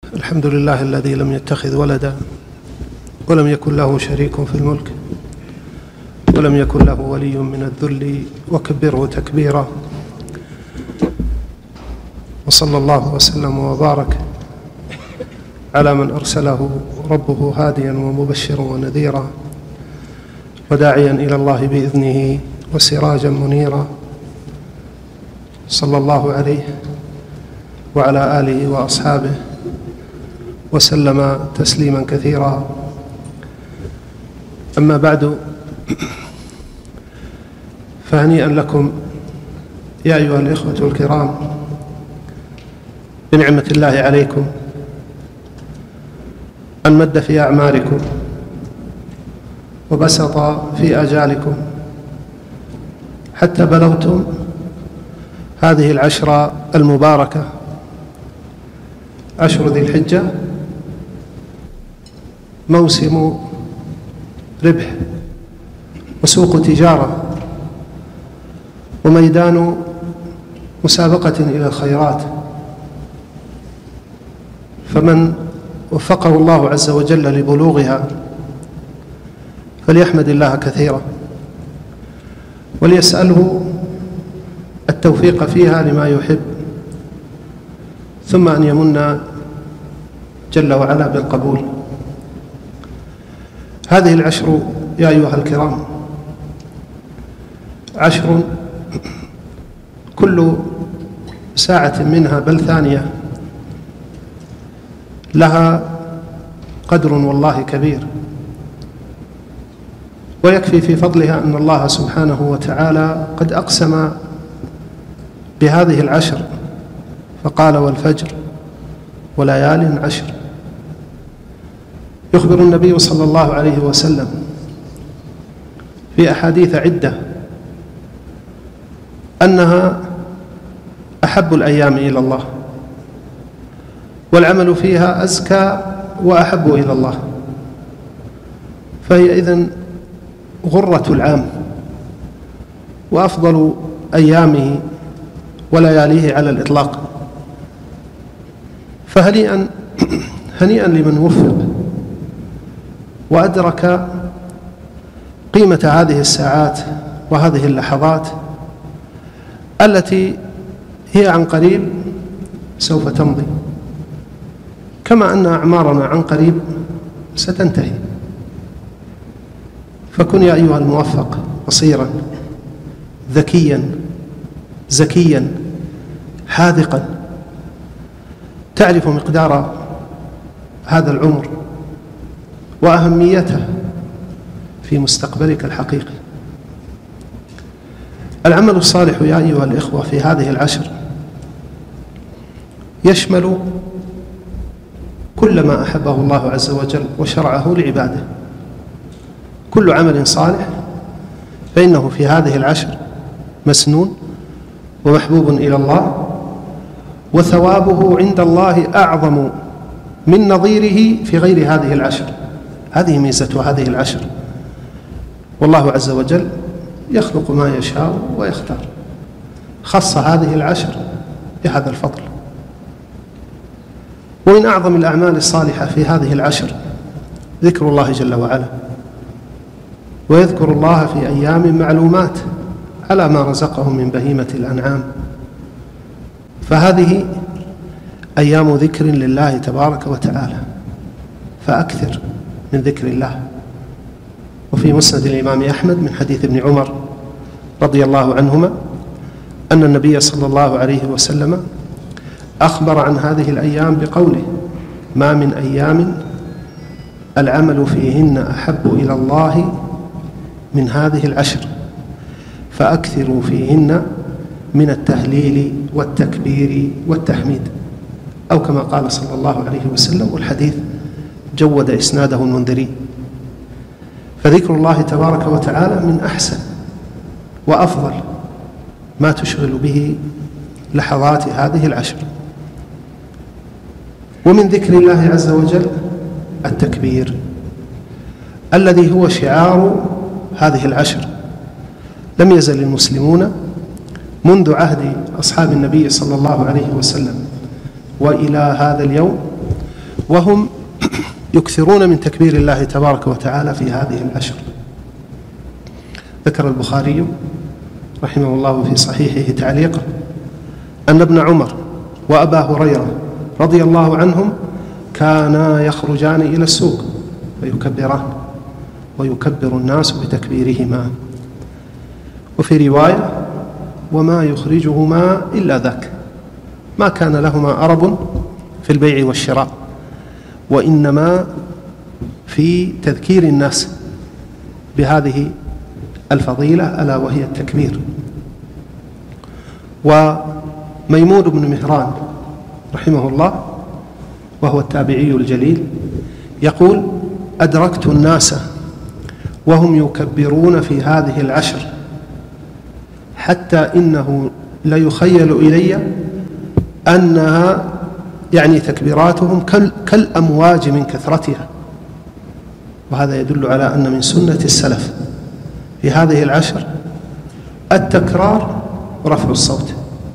الحمد لله الذي لم يتخذ ولدا ولم يكن له شريك في الملك ولم يكن له ولي من الذل وكبره تكبيرا، وصلى الله وسلم وبارك على من أرسله ربه هاديا ومبشرا ونذيرا وداعيا إلى الله بإذنه وسراجا منيرا، صلى الله عليه وعلى آله وأصحابه وسلم تسليما كثيرا. أما بعد، فهنيئا لكم يا أيها الإخوة الكرام بنعمة الله عليكم أن مد في أعماركم وبسط في آجالكم حتى بلغتم هذه العشرة المباركة، عشر ذي الحجة، موسم ربح وسوق تجارة وميدان مسابقة إلى الخيرات، فمن وفقه الله عز وجل لبلوغها فليحمد الله كثيرا وليسأله التوفيق فيها لما يحب، ثم أن يمن جل وعلا بالقبول. هذه العشر يا أيها الكرام عشر كل ساعة منها بل ثانية لها قدر والله كبير، ويكفي في فضلها أن الله سبحانه وتعالى قد أقسم بهذه العشر فقال: والفجر وليال عشر. يخبر النبي صلى الله عليه وسلم في أحاديث عدة أنها أحب الأيام إلى الله، والعمل فيها أزكى وأحب إلى الله، فهي إذن غرة العام وأفضل أيامه ولياليه على الإطلاق. فهنيئا لمن وفق وأدرك قيمة هذه الساعات وهذه اللحظات التي هي عن قريب سوف تمضي، كما أن أعمارنا عن قريب ستنتهي. فكن يا أيها الموفق بصيرا ذكيا زكيا حاذقا، تعرف مقدار هذا العمر وأهميته في مستقبلك الحقيقي. العمل الصالح يا أيها الإخوة في هذه العشر يشمل كل ما أحبه الله عز وجل وشرعه لعباده. كل عمل صالح فإنه في هذه العشر مسنون ومحبوب إلى الله، وثوابه عند الله أعظم من نظيره في غير هذه العشر. هذه ميزة هذه العشر، والله عز وجل يخلق ما يشاء ويختار، خص هذه العشر بهذا الفضل. ومن أعظم الأعمال الصالحة في هذه العشر ذكر الله جل وعلا، ويذكر الله في أيام معلومات على ما رزقهم من بهيمة الأنعام، فهذه أيام ذكر لله تبارك وتعالى، فأكثر من ذكر الله. وفي مسند الإمام أحمد من حديث ابن عمر رضي الله عنهما أن النبي صلى الله عليه وسلم أخبر عن هذه الأيام بقوله: ما من أيام العمل فيهن أحب إلى الله من هذه العشر، فأكثروا فيهن من التهليل والتكبير والتحميد، أو كما قال صلى الله عليه وسلم، والحديث جود إسناده المنذري. فذكر الله تبارك وتعالى من أحسن وأفضل ما تشغل به لحظات هذه العشر. ومن ذكر الله عز وجل التكبير الذي هو شعار هذه العشر. لم يزل المسلمون منذ عهد أصحاب النبي صلى الله عليه وسلم وإلى هذا اليوم وهم يكثرون من تكبير الله تبارك وتعالى في هذه العشر. ذكر البخاري رحمه الله في صحيحه تعليقا أن ابن عمر وأبا هريرة رضي الله عنهم كانا يخرجان إلى السوق فيكبران ويكبر الناس بتكبيرهما. وفي رواية وما يخرجهما إلا ذاك، ما كان لهما أرب في البيع والشراء، وإنما في تذكير الناس بهذه الفضيلة ألا وهي التكبير. وميمون بن مهران رحمه الله وهو التابعي الجليل يقول أدركت الناس وهم يكبرون في هذه العشر حتى إنه ليخيل إلي أنها يعني تكبيراتهم كالأمواج من كثرتها. وهذا يدل على أن من سنة السلف في هذه العشر التكرار ورفع الصوت،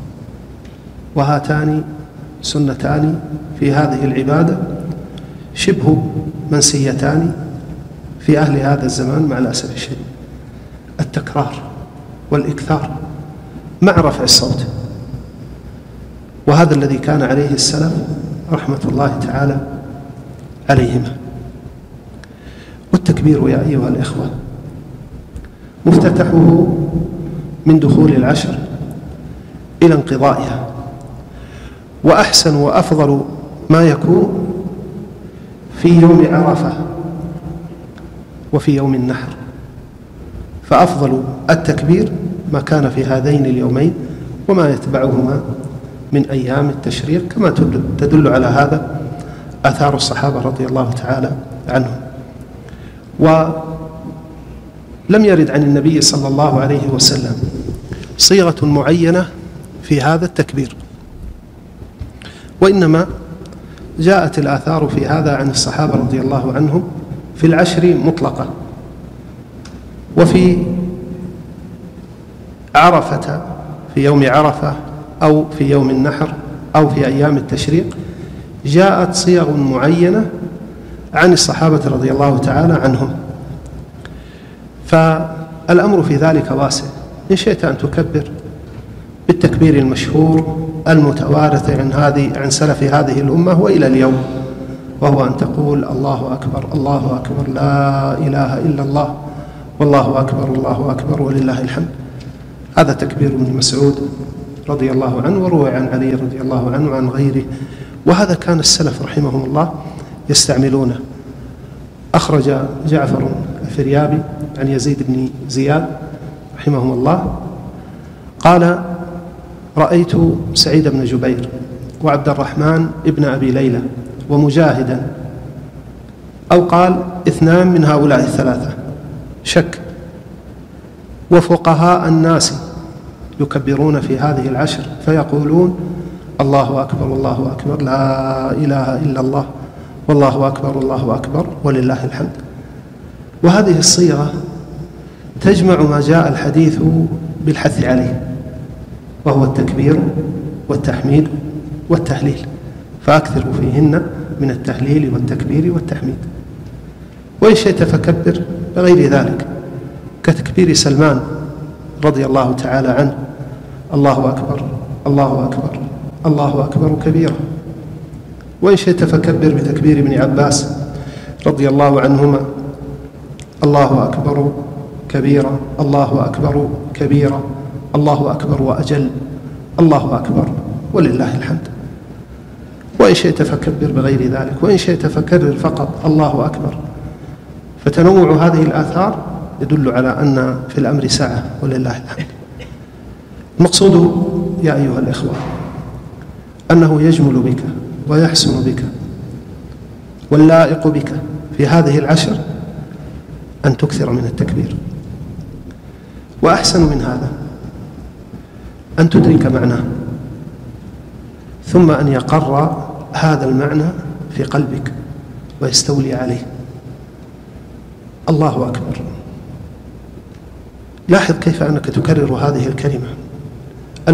وهاتان سنتان في هذه العبادة شبه منسيتان في أهل هذا الزمان مع الأسف الشديد، التكرار والإكثار مع رفع الصوت. وهذا الذي كان عليه السلف رحمة الله تعالى عليهما. والتكبير يا أيها الإخوة مفتتحه من دخول العشر إلى انقضائها، وأحسن وأفضل ما يكون في يوم عرفة وفي يوم النحر، فأفضل التكبير ما كان في هذين اليومين وما يتبعهما من أيام التشريق، كما تدل على هذا آثار الصحابة رضي الله تعالى عنهم. ولم يرد عن النبي صلى الله عليه وسلم صيغة معينة في هذا التكبير، وإنما جاءت الآثار في هذا عن الصحابة رضي الله عنهم في العشر مطلقة. وفي عرفة في يوم عرفة أو في يوم النحر أو في أيام التشريق جاءت صيغ معينة عن الصحابة رضي الله تعالى عنهم، فالأمر في ذلك واسع. إن شئت أن تكبر بالتكبير المشهور المتوارث عن سلف هذه الأمة وإلى اليوم، وهو أن تقول الله أكبر الله أكبر لا إله إلا الله والله أكبر الله أكبر ولله الحمد. هذا تكبير ابن مسعود رضي الله عنه، وروي عن علي رضي الله عنه وعن غيره، وهذا كان السلف رحمهم الله يستعملونه. أخرج جعفر الفريابي عن يزيد بن زياد رحمهم الله قال رأيت سعيد بن جبير وعبد الرحمن ابن أبي ليلى ومجاهدا، أو قال اثنان من هؤلاء الثلاثة شك، وفقهاء الناس يكبرون في هذه العشر فيقولون الله أكبر الله أكبر لا إله إلا الله والله أكبر الله أكبر ولله الحمد. وهذه الصيغة تجمع ما جاء الحديث بالحث عليه، وهو التكبير والتحميد والتهليل، فأكثروا فيهن من التهليل والتكبير والتحميد. وإن شئت فكبر بغير ذلك، كتكبير سلمان رضي الله تعالى عنه الله أكبر الله أكبر الله أكبر كبيرا. وإن شئت فكبر بتكبير ابن عباس رضي الله عنهما الله أكبر كبيرا الله أكبر كبيرا الله أكبر وأجل الله أكبر ولله الحمد. وإن شئت فكبر بغير ذلك، وإن شئت فكرر فقط الله أكبر. فتنوع هذه الآثار يدل على أن في الأمر سعة ولله الحمد. المقصود يا أيها الإخوة أنه يجمل بك ويحسن بك واللائق بك في هذه العشر أن تكثر من التكبير، وأحسن من هذا أن تدرك معناه ثم أن يقر هذا المعنى في قلبك ويستولي عليه. الله أكبر، لاحظ كيف أنك تكرر هذه الكلمة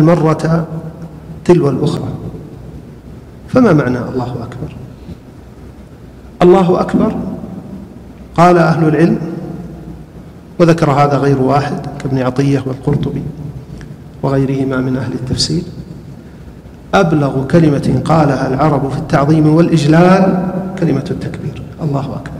المرة تلو الأخرى. فما معنى الله أكبر؟ الله أكبر، قال أهل العلم، وذكر هذا غير واحد كابن عطية والقرطبي وغيرهما من أهل التفسير، أبلغ كلمة قالها العرب في التعظيم والإجلال كلمة التكبير، الله أكبر.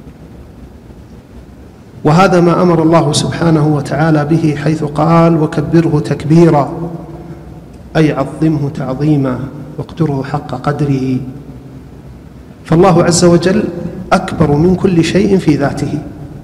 وهذا ما أمر الله سبحانه وتعالى به، حيث قال: وكبره تكبيرا، أي عظمه تعظيما واقدره حق قدره. فالله عز وجل أكبر من كل شيء في ذاته،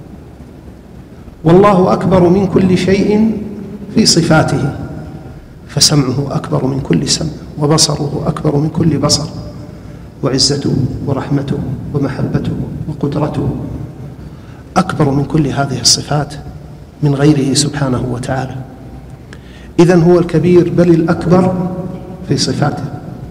والله أكبر من كل شيء في صفاته، فسمعه أكبر من كل سمع، وبصره أكبر من كل بصر، وعزته ورحمته ومحبته وقدرته أكبر من كل هذه الصفات من غيره سبحانه وتعالى. إذن هو الكبير بل الأكبر في صفاته،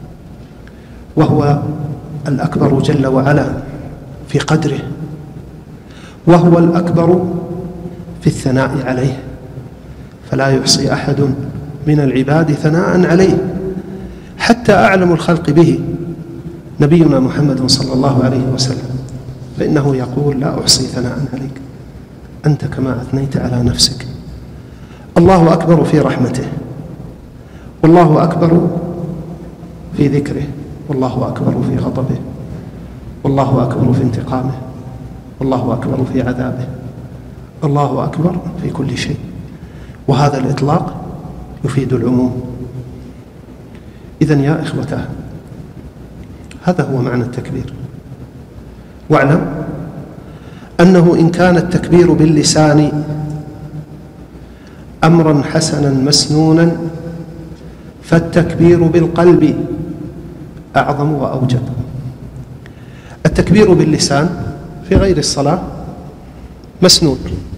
وهو الأكبر جل وعلا في قدره، وهو الأكبر في الثناء عليه، فلا يحصي أحد من العباد ثناء عليه، حتى أعلم الخلق به نبينا محمد صلى الله عليه وسلم، فإنه يقول: لا أحصي ثناء عليك، أنت كما أثنيت على نفسك. الله أكبر في رحمته، والله أكبر في ذكره، والله أكبر في غضبه، والله أكبر في انتقامه، والله أكبر في عذابه، الله أكبر في كل شيء. وهذا الإطلاق يفيد العموم. إذن يا إخوتاه، هذا هو معنى التكبير. واعلم أنه إن كان التكبير باللسان أمرا حسنا مسنونا، فالتكبير بالقلب أعظم وأوجب. التكبير باللسان في غير الصلاة مسنون،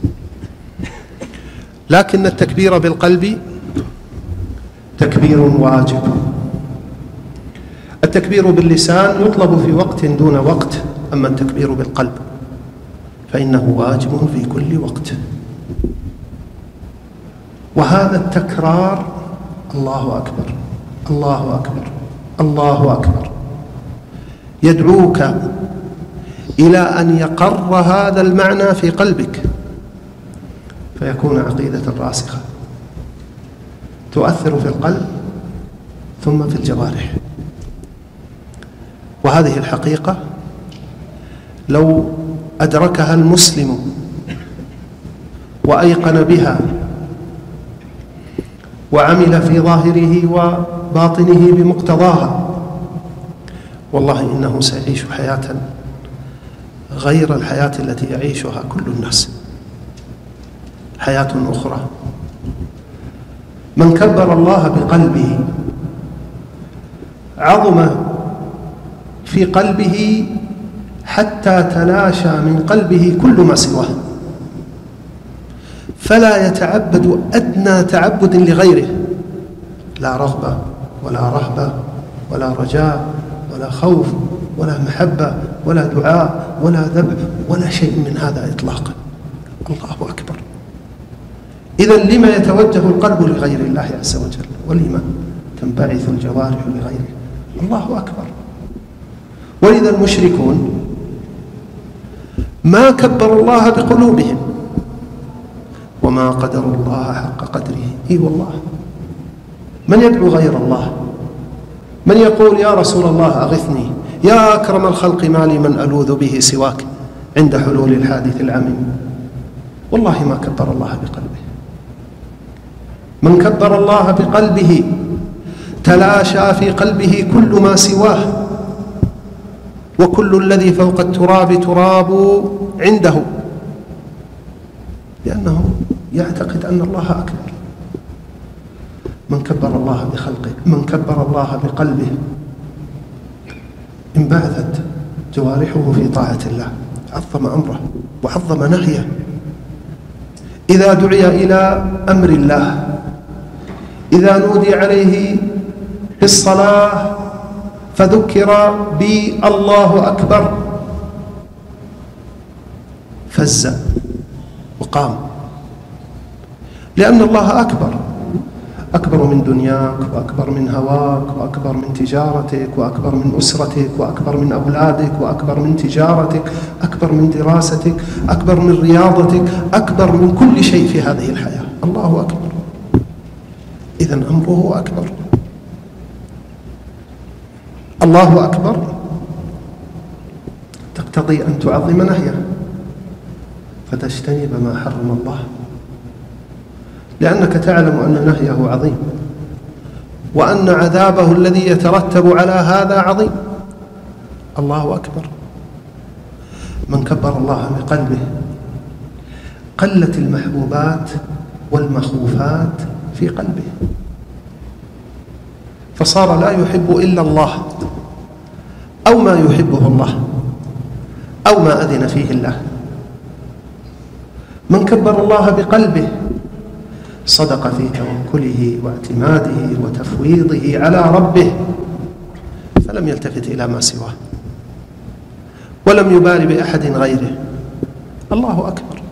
لكن التكبير بالقلب تكبير واجب. التكبير باللسان يطلب في وقت دون وقت، أما التكبير بالقلب فإنه واجب في كل وقت. وهذا التكرار، الله أكبر الله أكبر الله أكبر، يدعوك إلى أن يقر هذا المعنى في قلبك، فيكون عقيدة راسخة تؤثر في القلب ثم في الجوارح. وهذه الحقيقة لو أدركها المسلم وأيقن بها وعمل في ظاهره وباطنه بمقتضاها، والله إنه سيعيش حياة غير الحياة التي يعيشها كل الناس، حياة أخرى. من كبر الله بقلبه عظم في قلبه حتى تلاشى من قلبه كل ما سواه، فلا يتعبد أدنى تعبد لغيره، لا رغبة ولا رهبة ولا رجاء ولا خوف ولا محبة ولا دعاء ولا ذبح ولا شيء من هذا إطلاقا. الله أكبر. إذن لما يتوجه القلب لغير الله عز وجل، ولما تنبعث الجوارح لغيره؟ الله أكبر. ولذا المشركون ما كبروا الله بقلوبهم وما قدروا الله حق قدره. إي والله، من يدعو غير الله؟ من يقول: يا رسول الله أغثني، يا أكرم الخلق ما لي من ألوذ به سواك عند حلول الحادث العميم؟ والله ما كبر الله بقلبه. من كبر الله بقلبه تلاشى في قلبه كل ما سواه، وكل الذي فوق التراب تراب عنده، لأنه يعتقد أن الله أكبر. من كبر الله بخلقه، من كبر الله بقلبه، انبعثت جوارحه في طاعة الله، عظم أمره وعظم نهيه. إذا دعي إلى أمر الله، إذا نودي عليه بالصلاة فذكر بالله أكبر، فز وقام، لأن الله أكبر. أكبر من دنياك، وأكبر من هواك، وأكبر من تجارتك، وأكبر من أسرتك، وأكبر من أولادك، وأكبر من تجارتك، أكبر من دراستك، أكبر من رياضتك، أكبر من كل شيء في هذه الحياة. الله أكبر. إذن أمره أكبر. الله أكبر تقتضي أن تعظم نهيه فتجتنب ما حرم الله، لأنك تعلم أن نهيه عظيم، وأن عذابه الذي يترتب على هذا عظيم. الله أكبر. من كبر الله بقلبه قلت المحبوبات والمخوفات في قلبه، فصار لا يحب إلا الله أو ما يحبه الله أو ما أذن فيه الله. من كبر الله بقلبه صدق في توكله واعتماده وتفويضه على ربه، فلم يلتفت إلى ما سواه ولم يبال بأحد غيره. الله أكبر.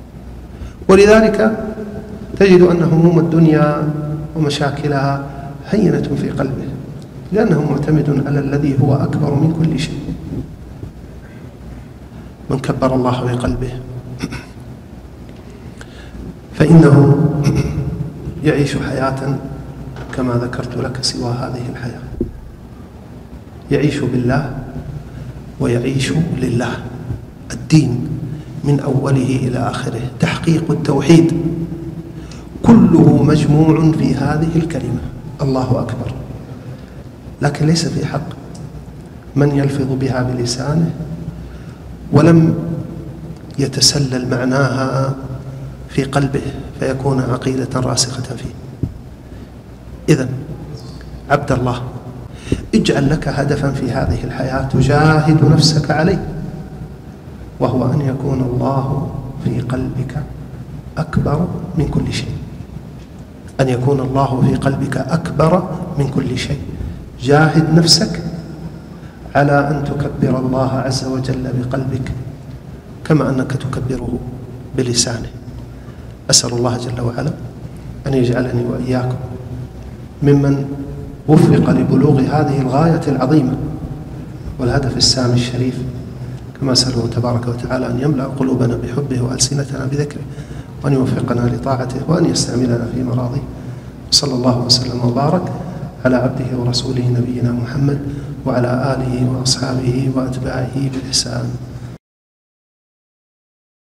ولذلك تجد أن هموم الدنيا ومشاكلها هينة في قلبه، لأنه معتمد على الذي هو أكبر من كل شيء. من كبر الله بقلبه فإنه يعيش حياة كما ذكرت لك سوى هذه الحياة، يعيش بالله ويعيش لله. الدين من أوله إلى آخره تحقيق التوحيد كله مجموع في هذه الكلمة الله أكبر، لكن ليس في حق من يلفظ بها بلسانه ولم يتسلل معناها في قلبه فيكون عقيدة راسخة فيه. إذن عبد الله، اجعل لك هدفا في هذه الحياة تجاهد نفسك عليه، وهو أن يكون الله في قلبك أكبر من كل شيء. أن يكون الله في قلبك أكبر من كل شيء. جاهد نفسك على أن تكبر الله عز وجل بقلبك كما أنك تكبره بلسانه. أسأل الله جل وعلا أن يجعلني وإياكم ممن وفق لبلوغ هذه الغاية العظيمة والهدف السامي الشريف، كما أسأله تبارك وتعالى أن يملأ قلوبنا بحبه وألسنتنا بذكره، وأن يوفقنا لطاعته، وأن يستعملنا في مراضيه. صلى الله وسلم وبارك على عبده ورسوله نبينا محمد وعلى آله وأصحابه وأتباعه بالإحسان.